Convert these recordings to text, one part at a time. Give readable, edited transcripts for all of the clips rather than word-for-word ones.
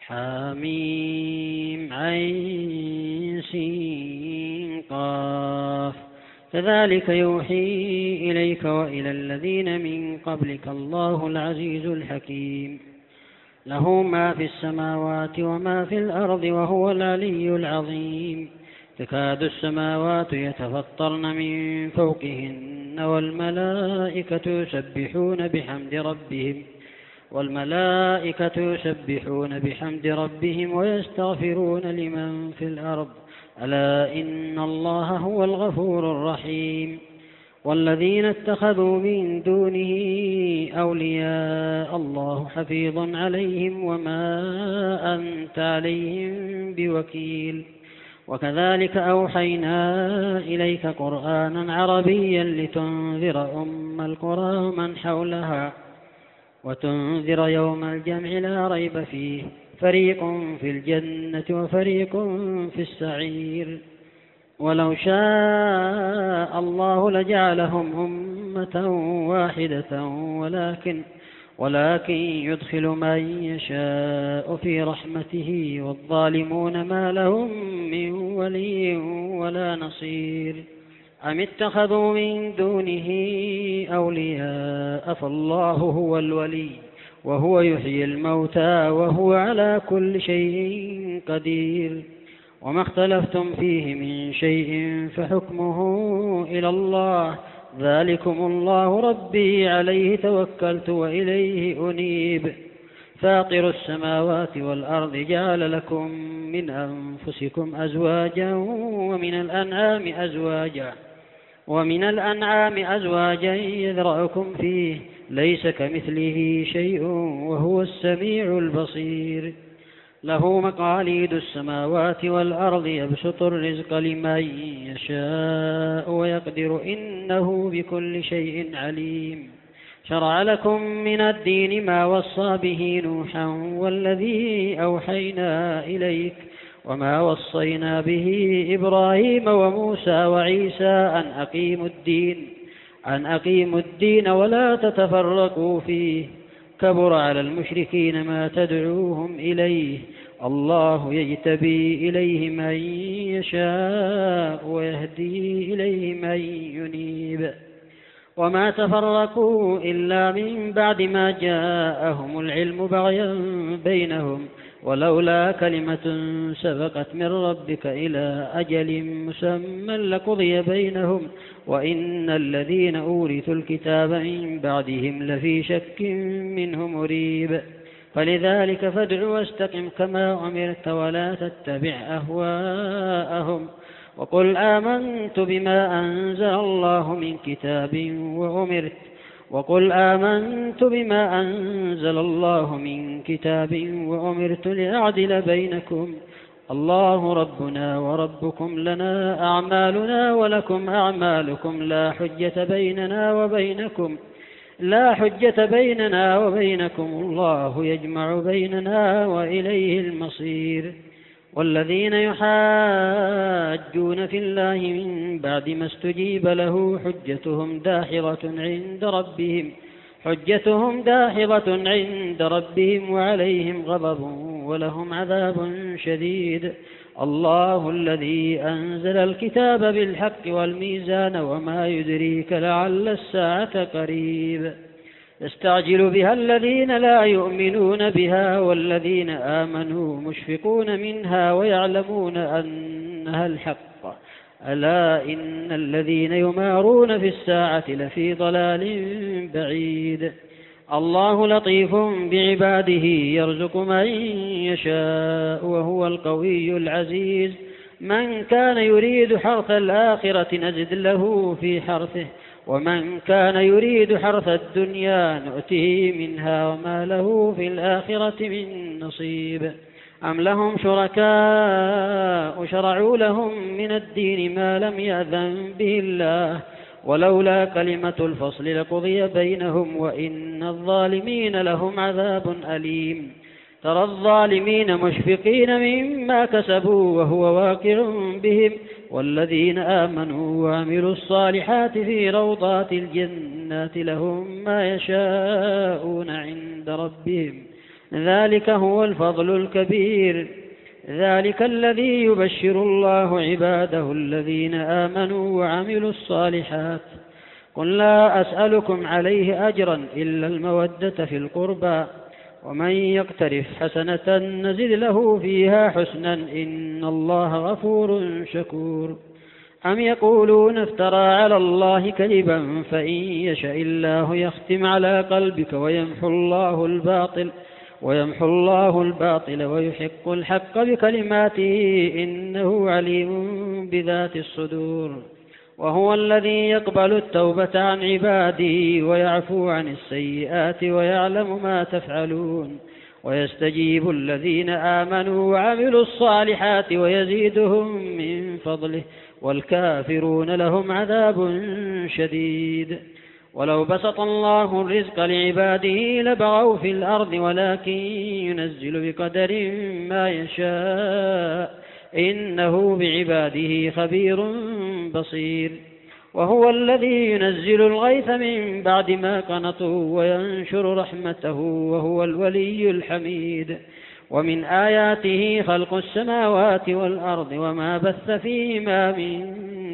حميم عين سين قاف كذلك يوحي إليك وإلى الذين من قبلك الله العزيز الحكيم له ما في السماوات وما في الأرض وهو العلي العظيم تكاد السماوات يتفطرن من فوقهن والملائكة يسبحون بحمد ربهم ويستغفرون لمن في الأرض ألا إن الله هو الغفور الرحيم والذين اتخذوا من دونه أولياء الله حفيظ عليهم وما أنت عليهم بوكيل وكذلك أوحينا إليك قرآنا عربيا لتنذر أم القرى ومن حولها وتنذر يوم الجمع لا ريب فيه فريق في الجنة وفريق في السعير ولو شاء الله لجعلهم أمة واحدة ولكن يدخل من يشاء في رحمته والظالمون ما لهم من ولي ولا نصير أم اتخذوا من دونه أولياء فالله هو الولي وهو يحيي الموتى وهو على كل شيء قدير وما اختلفتم فيه من شيء فحكمه إلى الله ذلكم الله ربي عليه توكلت وإليه أنيب فاطر السماوات والأرض جعل لكم من أنفسكم أزواجا ومن الأنعام أزواجا يذرأكم فيه ليس كمثله شيء وهو السميع البصير له مقاليد السماوات والأرض يبسط الرزق لمن يشاء ويقدر إنه بكل شيء عليم شرع لكم من الدين ما وصى به نوحا والذي أوحينا إليك وما وصينا به إبراهيم وموسى وعيسى أن أقيموا الدين ولا تتفرقوا فيه كبر على المشركين ما تدعوهم إليه الله يجتبي إليه من يشاء ويهدي إليه من ينيب وما تفرقوا إلا من بعد ما جاءهم العلم بغيا بينهم ولولا كلمة سبقت من ربك إلى أجل مسمى لقضي بينهم وإن الذين أورثوا الكتاب من بعدهم لفي شك منه مريب فلذلك فادع واستقم كما أمرت ولا تتبع أهواءهم وقل آمنت بما أنزل الله من كتاب وأمرت لأعدل بينكم الله ربنا وربكم لنا أعمالنا ولكم أعمالكم لا حجة بيننا وبينكم الله يجمع بيننا وإليه المصير والذين يحاجون في الله من بعد ما استجيب له حجتهم داحضة عند ربهم وعليهم غضب ولهم عذاب شديد الله الذي أنزل الكتاب بالحق والميزان وما يدريك لعل الساعة قريب يستعجل بها الذين لا يؤمنون بها والذين آمنوا مشفقون منها ويعلمون أنها الحق ألا إن الذين يمارون في الساعة لفي ضلال بعيد الله لطيف بعباده يرزق من يشاء وهو القوي العزيز من كان يريد حرث الآخرة نزد له في حرثه ومن كان يريد حرث الدنيا نؤته منها وما له في الآخرة من نصيب أم لهم شركاء شرعوا لهم من الدين ما لم يأذن به الله ولولا كلمة الفصل لقضي بينهم وإن الظالمين لهم عذاب أليم ترى الظالمين مشفقين مما كسبوا وهو واقع بهم والذين آمنوا وعملوا الصالحات في روضات الجنات لهم ما يشاءون عند ربهم ذلك هو الفضل الكبير. ذلك الذي يبشر الله عباده الذين آمنوا وعملوا الصالحات. قل لا أسألكم عليه أجرا إلا المودة في القربى، ومن يقترف حسنة نزد له فيها حسنا إن الله غفور شكور. أم يقولون افترى على الله كذبا فإن يشاء الله يختم على قلبك ويمحو الله الباطل ويحق الحق بكلماته إنه عليم بذات الصدور. وهو الذي يقبل التوبة عن عباده ويعفو عن السيئات ويعلم ما تفعلون، ويستجيب الذين آمنوا وعملوا الصالحات ويزيدهم من فضله، والكافرون لهم عذاب شديد. ولو بسط الله الرزق لعباده لبغوا في الأرض ولكن ينزل بقدر ما يشاء إنه بعباده خبير بصير. وهو الذي ينزل الغيث من بعد ما قنطوا وينشر رحمته وهو الولي الحميد. ومن آياته خلق السماوات والأرض وما بث فيهما من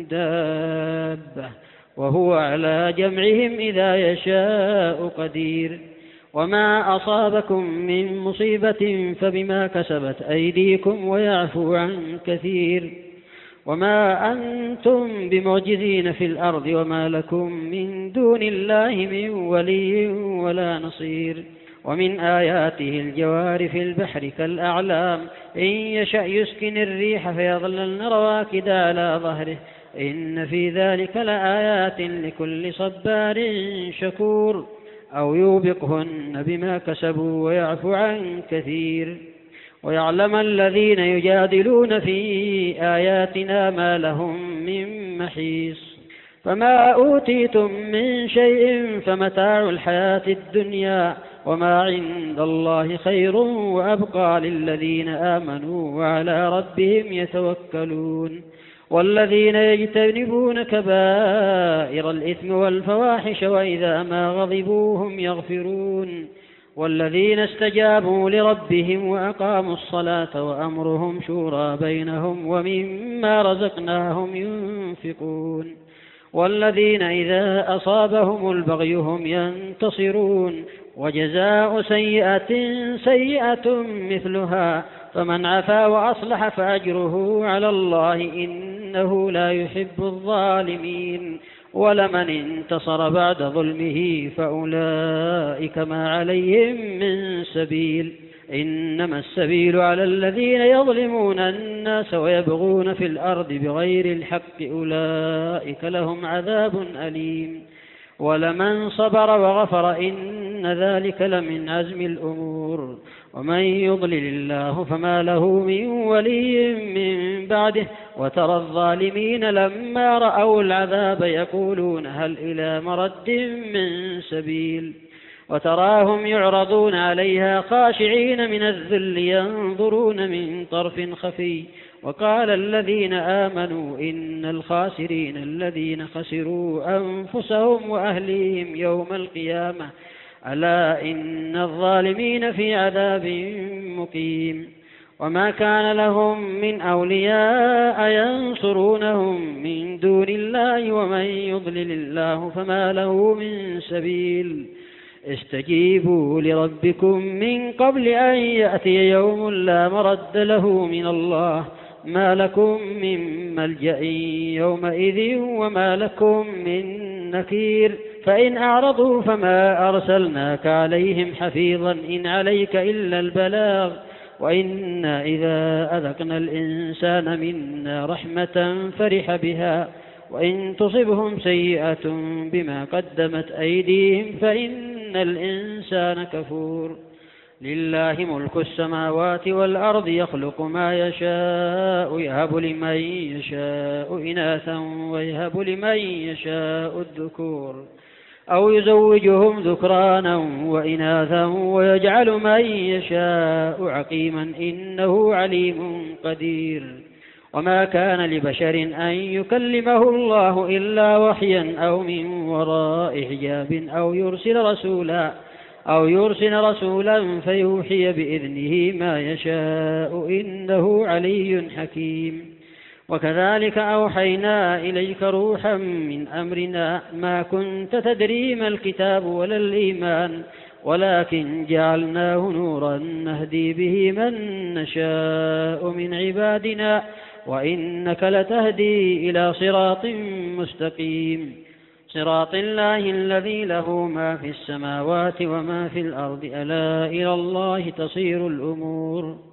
دابة وهو على جمعهم إذا يشاء قدير. وما أصابكم من مصيبة فبما كسبت أيديكم ويعفو عن كثير. وما أنتم بمعجزين في الأرض وما لكم من دون الله من ولي ولا نصير. ومن آياته الجوار في البحر كالأعلام إن يشأ يسكن الريح فيظللن رواكد على ظهره إن في ذلك لآيات لكل صبار شكور. أو يوبقهن بما كسبوا ويعفو عن كثير. ويعلم الذين يجادلون في آياتنا ما لهم من محيص. فما أوتيتم من شيء فمتاع الحياة الدنيا وما عند الله خير وأبقى للذين آمنوا وعلى ربهم يتوكلون. والذين يجتنبون كبائر الإثم والفواحش وإذا ما غضبوا هم يغفرون. والذين استجابوا لربهم وأقاموا الصلاة وأمرهم شورى بينهم ومما رزقناهم ينفقون. والذين إذا أصابهم البغي هم ينتصرون. وجزاء سيئة مثلها فمن عفا وأصلح فأجره على الله إنه لا يحب الظالمين. ولمن انتصر بعد ظلمه فأولئك ما عليهم من سبيل إنما السبيل على الذين يظلمون الناس ويبغون في الأرض بغير الحق أولئك لهم عذاب أليم. ولمن صبر وغفر إن ذلك لمن عزم الأمور. ومن يضلل الله فما له من ولي من بعده. وترى الظالمين لما رأوا العذاب يقولون هل إلى مرد من سبيل. وتراهم يعرضون عليها خاشعين من الذل ينظرون من طرف خفي. وقال الذين آمنوا إن الخاسرين الذين خسروا أنفسهم وأهليهم يوم القيامة ألا إن الظالمين في عذاب مقيم. وما كان لهم من أولياء ينصرونهم من دون الله ومن يضلل الله فما له من سبيل. استجيبوا لربكم من قبل أن يأتي يوم لا مرد له من الله ما لكم من ملجأ يومئذ وما لكم من نكير. فإن أعرضوا فما أرسلناك عليهم حفيظا إن عليك إلا البلاغ. وإنا إذا أذقنا الإنسان منا رحمة فرح بها وإن تصبهم سيئة بما قدمت أيديهم فإن الإنسان كفور. لله ملك السماوات والأرض يخلق ما يشاء يهب لمن يشاء إناثا ويهب لمن يشاء الذكور أو يزوجهم ذكرانا وإناثا ويجعل من يشاء عقيما إنه عليم قدير. وما كان لبشر أن يكلمه الله إلا وحيا أو من وراء حجاب أو يرسل رسولا فيوحي بإذنه ما يشاء إنه علي حكيم. وكذلك أوحينا إليك روحا من أمرنا ما كنت تدري ما الكتاب ولا الإيمان ولكن جعلناه نورا نهدي به من نشاء من عبادنا وإنك لتهدي إلى صراط مستقيم صراط الله الذي له ما في السماوات وما في الأرض ألا إلى الله تصير الأمور.